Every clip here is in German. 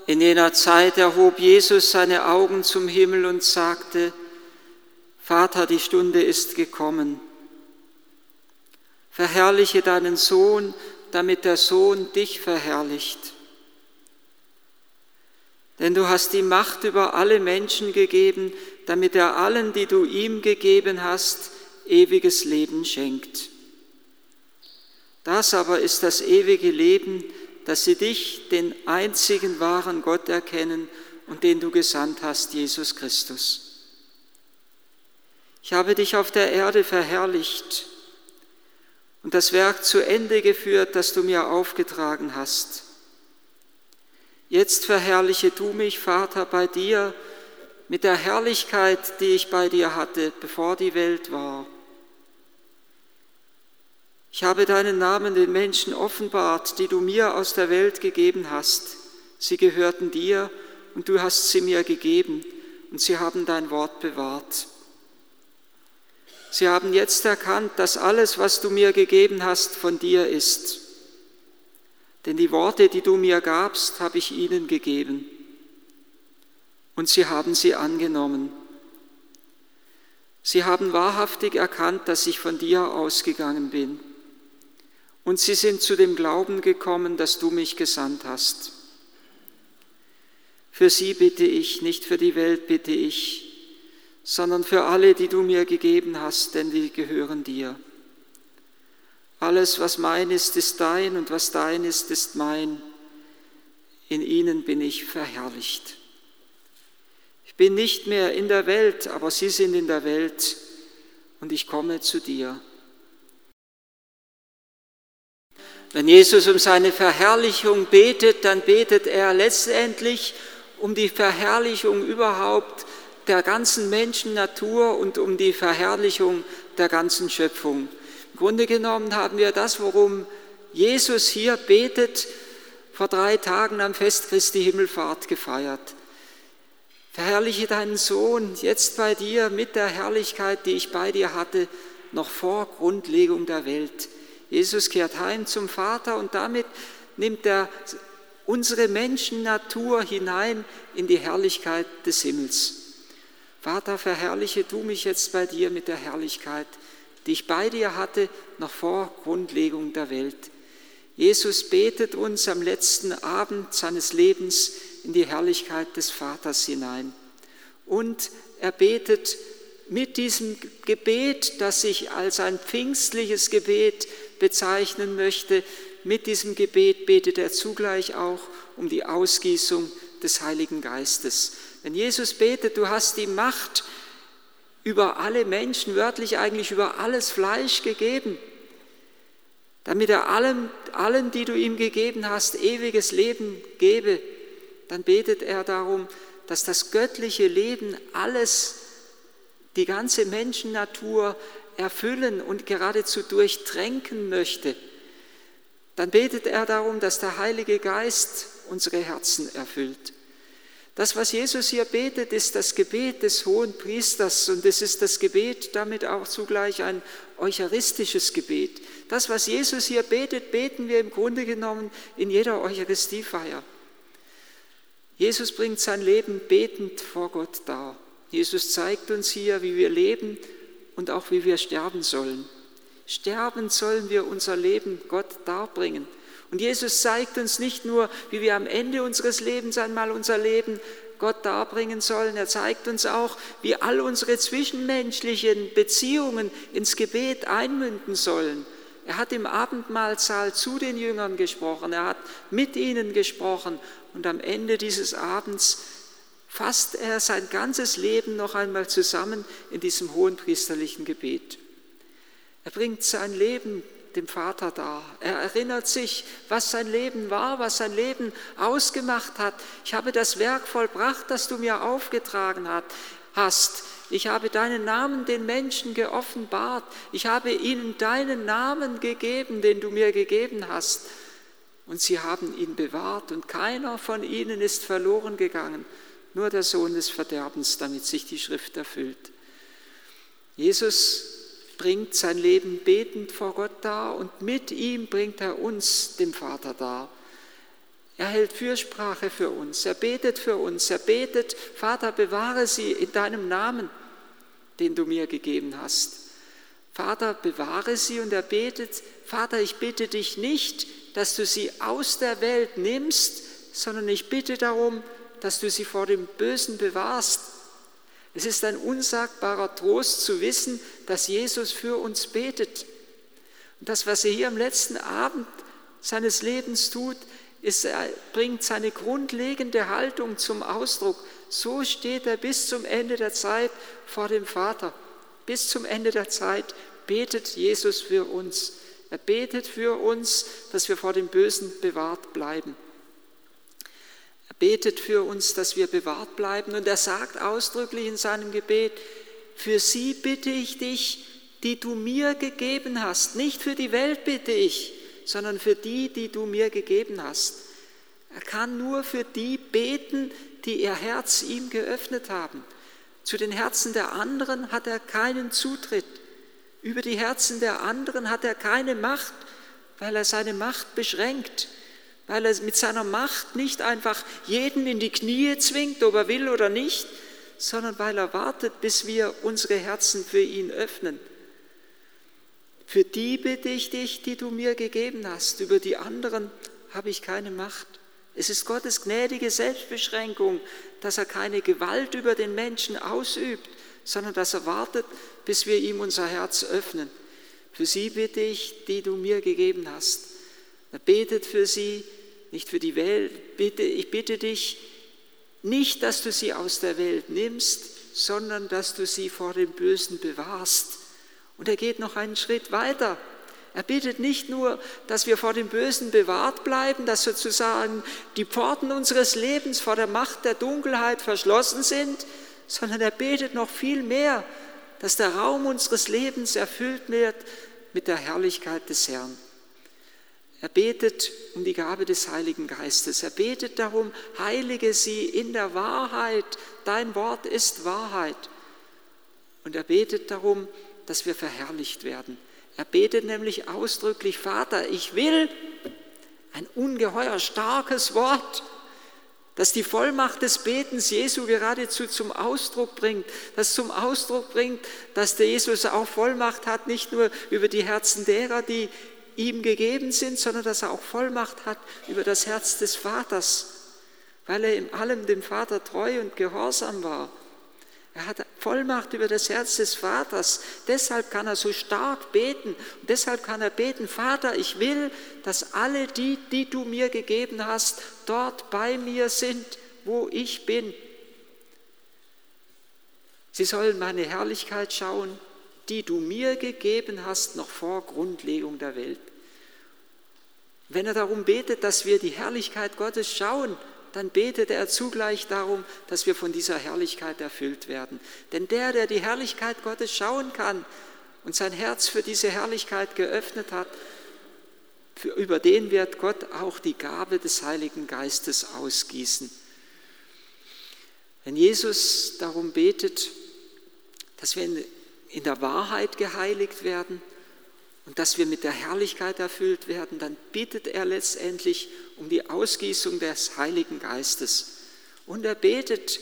In jener Zeit erhob Jesus seine Augen zum Himmel und sagte: Vater, die Stunde ist gekommen. Verherrliche deinen Sohn, damit der Sohn dich verherrlicht. Denn du hast die Macht über alle Menschen gegeben, damit er allen, die du ihm gegeben hast, ewiges Leben schenkt. Das aber ist das ewige Leben, dass sie dich, den einzigen wahren Gott, erkennen und den du gesandt hast, Jesus Christus. Ich habe dich auf der Erde verherrlicht und das Werk zu Ende geführt, das du mir aufgetragen hast. Jetzt verherrliche du mich, Vater, bei dir mit der Herrlichkeit, die ich bei dir hatte, bevor die Welt war. Ich habe deinen Namen den Menschen offenbart, die du mir aus der Welt gegeben hast. Sie gehörten dir und du hast sie mir gegeben und sie haben dein Wort bewahrt. Sie haben jetzt erkannt, dass alles, was du mir gegeben hast, von dir ist. Denn die Worte, die du mir gabst, habe ich ihnen gegeben. Und sie haben sie angenommen. Sie haben wahrhaftig erkannt, dass ich von dir ausgegangen bin. Und sie sind zu dem Glauben gekommen, dass du mich gesandt hast. Für sie bitte ich, nicht für die Welt bitte ich, sondern für alle, die du mir gegeben hast, denn die gehören dir. Alles, was mein ist, ist dein, und was dein ist mein. In ihnen bin ich verherrlicht. Ich bin nicht mehr in der Welt, aber sie sind in der Welt, und ich komme zu dir. Wenn Jesus um seine Verherrlichung betet, dann betet er letztendlich um die Verherrlichung überhaupt der ganzen Menschennatur und um die Verherrlichung der ganzen Schöpfung. Im Grunde genommen haben wir das, worum Jesus hier betet, vor 3 Tagen am Fest Christi Himmelfahrt gefeiert. Verherrliche deinen Sohn jetzt bei dir mit der Herrlichkeit, die ich bei dir hatte, noch vor Grundlegung der Welt. Jesus kehrt heim zum Vater und damit nimmt er unsere Menschennatur hinein in die Herrlichkeit des Himmels. Vater, verherrliche du mich jetzt bei dir mit der Herrlichkeit, die ich bei dir hatte, noch vor Grundlegung der Welt. Jesus betet uns am letzten Abend seines Lebens in die Herrlichkeit des Vaters hinein. Und er betet mit diesem Gebet, das ich als ein pfingstliches Gebet bezeichnen möchte, mit diesem Gebet betet er zugleich auch um die Ausgießung des Heiligen Geistes. Wenn Jesus betet, du hast die Macht über alle Menschen, wörtlich eigentlich über alles Fleisch gegeben, damit er allen, die du ihm gegeben hast, ewiges Leben gebe, dann betet er darum, dass das göttliche Leben alles, die ganze Menschennatur erfüllen und geradezu durchtränken möchte. Dann betet er darum, dass der Heilige Geist unsere Herzen erfüllt. Das, was Jesus hier betet, ist das Gebet des Hohenpriesters und es ist das Gebet damit auch zugleich ein eucharistisches Gebet. Das, was Jesus hier betet, beten wir im Grunde genommen in jeder Eucharistiefeier. Jesus bringt sein Leben betend vor Gott dar. Jesus zeigt uns hier, wie wir leben und auch wie wir sterben sollen. Sterben sollen wir unser Leben Gott darbringen. Und Jesus zeigt uns nicht nur, wie wir am Ende unseres Lebens einmal unser Leben Gott darbringen sollen, er zeigt uns auch, wie all unsere zwischenmenschlichen Beziehungen ins Gebet einmünden sollen. Er hat im Abendmahlsaal zu den Jüngern gesprochen, er hat mit ihnen gesprochen und am Ende dieses Abends fasst er sein ganzes Leben noch einmal zusammen in diesem hohenpriesterlichen Gebet. Er bringt sein Leben dem Vater dar. Er erinnert sich, was sein Leben war, was sein Leben ausgemacht hat. Ich habe das Werk vollbracht, das du mir aufgetragen hast. Ich habe deinen Namen den Menschen geoffenbart. Ich habe ihnen deinen Namen gegeben, den du mir gegeben hast. Und sie haben ihn bewahrt und keiner von ihnen ist verloren gegangen. Nur der Sohn des Verderbens, damit sich die Schrift erfüllt. Jesus bringt sein Leben betend vor Gott dar und mit ihm bringt er uns dem Vater dar. Er hält Fürsprache für uns, er betet für uns, er betet, Vater, bewahre sie in deinem Namen, den du mir gegeben hast. Vater, bewahre sie, und er betet, Vater, ich bitte dich nicht, dass du sie aus der Welt nimmst, sondern ich bitte darum, dass du sie vor dem Bösen bewahrst. Es ist ein unsagbarer Trost zu wissen, dass Jesus für uns betet. Und das, was er hier am letzten Abend seines Lebens tut, er bringt seine grundlegende Haltung zum Ausdruck. So steht er bis zum Ende der Zeit vor dem Vater. Bis zum Ende der Zeit betet Jesus für uns. Er betet für uns, dass wir vor dem Bösen bewahrt bleiben. Er betet für uns, dass wir bewahrt bleiben. Und er sagt ausdrücklich in seinem Gebet, für sie bitte ich dich, die du mir gegeben hast. Nicht für die Welt bitte ich, sondern für die, die du mir gegeben hast. Er kann nur für die beten, die ihr Herz ihm geöffnet haben. Zu den Herzen der anderen hat er keinen Zutritt. Über die Herzen der anderen hat er keine Macht, weil er seine Macht beschränkt, weil er mit seiner Macht nicht einfach jeden in die Knie zwingt, ob er will oder nicht, sondern weil er wartet, bis wir unsere Herzen für ihn öffnen. Für die bitte ich dich, die du mir gegeben hast. Über die anderen habe ich keine Macht. Es ist Gottes gnädige Selbstbeschränkung, dass er keine Gewalt über den Menschen ausübt, sondern dass er wartet, bis wir ihm unser Herz öffnen. Für sie bitte ich, die du mir gegeben hast. Er betet für sie, nicht für die Welt. Ich bitte dich nicht, dass du sie aus der Welt nimmst, sondern dass du sie vor dem Bösen bewahrst. Und er geht noch einen Schritt weiter. Er bittet nicht nur, dass wir vor dem Bösen bewahrt bleiben, dass sozusagen die Pforten unseres Lebens vor der Macht der Dunkelheit verschlossen sind, sondern er betet noch viel mehr, dass der Raum unseres Lebens erfüllt wird mit der Herrlichkeit des Herrn. Er betet um die Gabe des Heiligen Geistes. Er betet darum, heilige sie in der Wahrheit. Dein Wort ist Wahrheit. Und er betet darum, dass wir verherrlicht werden. Er betet nämlich ausdrücklich, Vater, ich will, ein ungeheuer starkes Wort, das die Vollmacht des Betens Jesu geradezu zum Ausdruck bringt, das zum Ausdruck bringt, dass der Jesus auch Vollmacht hat, nicht nur über die Herzen derer, die ihm gegeben sind, sondern dass er auch Vollmacht hat über das Herz des Vaters, weil er in allem dem Vater treu und gehorsam war. Er hat Vollmacht über das Herz des Vaters. Deshalb kann er so stark beten. Und deshalb kann er beten, Vater, ich will, dass alle die, die du mir gegeben hast, dort bei mir sind, wo ich bin. Sie sollen meine Herrlichkeit schauen, die du mir gegeben hast, noch vor Grundlegung der Welt. Wenn er darum betet, dass wir die Herrlichkeit Gottes schauen, dann betet er zugleich darum, dass wir von dieser Herrlichkeit erfüllt werden. Denn der die Herrlichkeit Gottes schauen kann und sein Herz für diese Herrlichkeit geöffnet hat, über den wird Gott auch die Gabe des Heiligen Geistes ausgießen. Wenn Jesus darum betet, dass wir in der Wahrheit geheiligt werden und dass wir mit der Herrlichkeit erfüllt werden, dann bittet er letztendlich um die Ausgießung des Heiligen Geistes. Und er betet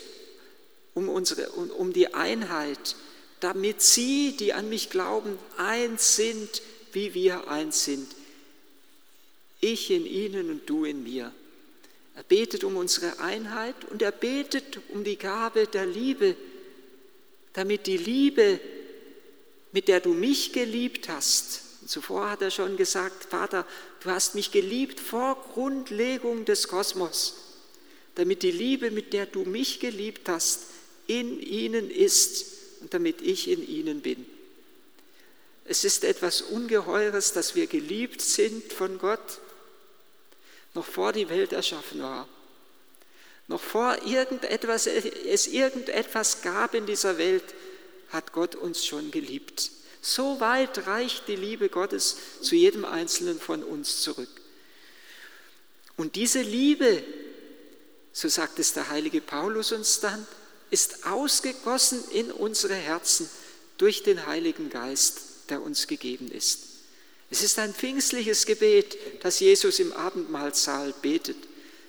um die Einheit, damit sie, die an mich glauben, eins sind, wie wir eins sind. Ich in ihnen und du in mir. Er betet um unsere Einheit und er betet um die Gabe der Liebe, damit die Liebe, mit der du mich geliebt hast, und zuvor hat er schon gesagt, Vater, du hast mich geliebt vor Grundlegung des Kosmos, damit die Liebe, mit der du mich geliebt hast, in ihnen ist und damit ich in ihnen bin. Es ist etwas Ungeheures, dass wir geliebt sind von Gott, noch vor die Welt erschaffen war. Noch vor es irgendetwas gab in dieser Welt, hat Gott uns schon geliebt. So weit reicht die Liebe Gottes zu jedem Einzelnen von uns zurück. Und diese Liebe, so sagt es der heilige Paulus uns dann, ist ausgegossen in unsere Herzen durch den Heiligen Geist, der uns gegeben ist. Es ist ein pfingstliches Gebet, das Jesus im Abendmahlsaal betet.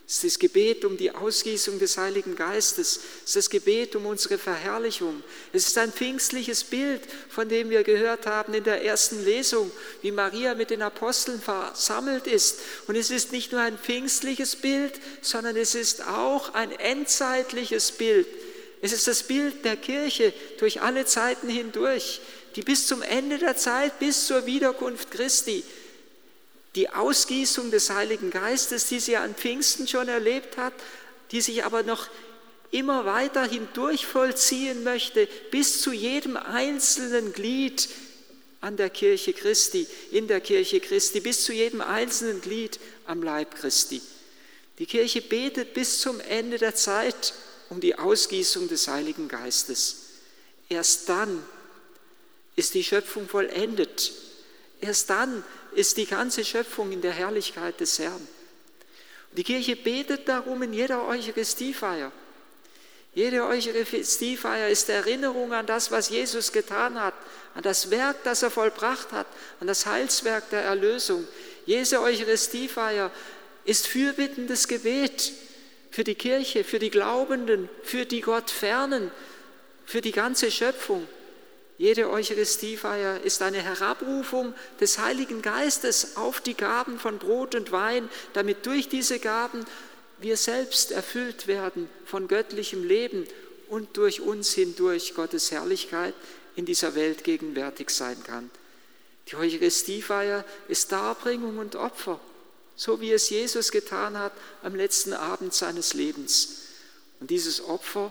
Es ist das Gebet um die Ausgießung des Heiligen Geistes. Es ist das Gebet um unsere Verherrlichung. Es ist ein pfingstliches Bild, von dem wir gehört haben in der ersten Lesung, wie Maria mit den Aposteln versammelt ist. Und es ist nicht nur ein pfingstliches Bild, sondern es ist auch ein endzeitliches Bild. Es ist das Bild der Kirche durch alle Zeiten hindurch, die bis zum Ende der Zeit, bis zur Wiederkunft Christi, die Ausgießung des Heiligen Geistes, die sie an Pfingsten schon erlebt hat, die sich aber noch immer weiter hindurch vollziehen möchte, bis zu jedem einzelnen Glied an der Kirche Christi, in der Kirche Christi, bis zu jedem einzelnen Glied am Leib Christi. Die Kirche betet bis zum Ende der Zeit um die Ausgießung des Heiligen Geistes. Erst dann ist die Schöpfung vollendet. Erst dann ist die ganze Schöpfung in der Herrlichkeit des Herrn. Und die Kirche betet darum in jeder Eucharistiefeier. Jede Eucharistiefeier ist Erinnerung an das, was Jesus getan hat, an das Werk, das er vollbracht hat, an das Heilswerk der Erlösung. Jede Eucharistiefeier ist fürbittendes Gebet für die Kirche, für die Glaubenden, für die Gottfernen, für die ganze Schöpfung. Jede Eucharistiefeier ist eine Herabrufung des Heiligen Geistes auf die Gaben von Brot und Wein, damit durch diese Gaben wir selbst erfüllt werden von göttlichem Leben und durch uns hindurch Gottes Herrlichkeit in dieser Welt gegenwärtig sein kann. Die Eucharistiefeier ist Darbringung und Opfer, so wie es Jesus getan hat am letzten Abend seines Lebens. Und dieses Opfer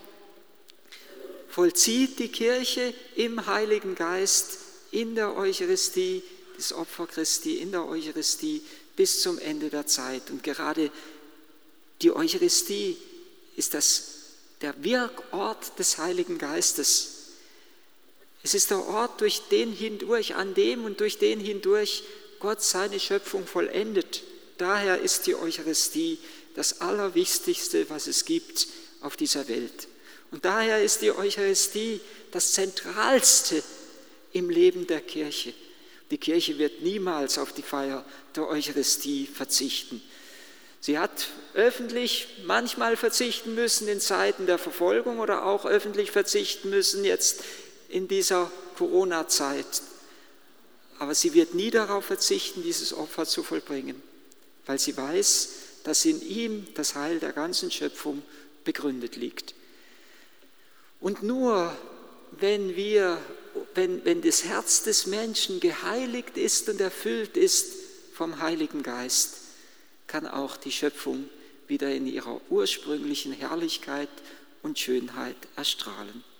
vollzieht die Kirche im Heiligen Geist in der Eucharistie, das Opfer Christi in der Eucharistie bis zum Ende der Zeit. Und gerade die Eucharistie ist der Wirkort des Heiligen Geistes. Es ist der Ort, durch den hindurch, an dem und durch den hindurch Gott seine Schöpfung vollendet. Daher ist die Eucharistie das Allerwichtigste, was es gibt auf dieser Welt. Und daher ist die Eucharistie das Zentralste im Leben der Kirche. Die Kirche wird niemals auf die Feier der Eucharistie verzichten. Sie hat öffentlich manchmal verzichten müssen in Zeiten der Verfolgung oder auch öffentlich verzichten müssen jetzt in dieser Corona-Zeit. Aber sie wird nie darauf verzichten, dieses Opfer zu vollbringen, weil sie weiß, dass in ihm das Heil der ganzen Schöpfung begründet liegt. Und nur wenn das Herz des Menschen geheiligt ist und erfüllt ist vom Heiligen Geist, kann auch die Schöpfung wieder in ihrer ursprünglichen Herrlichkeit und Schönheit erstrahlen.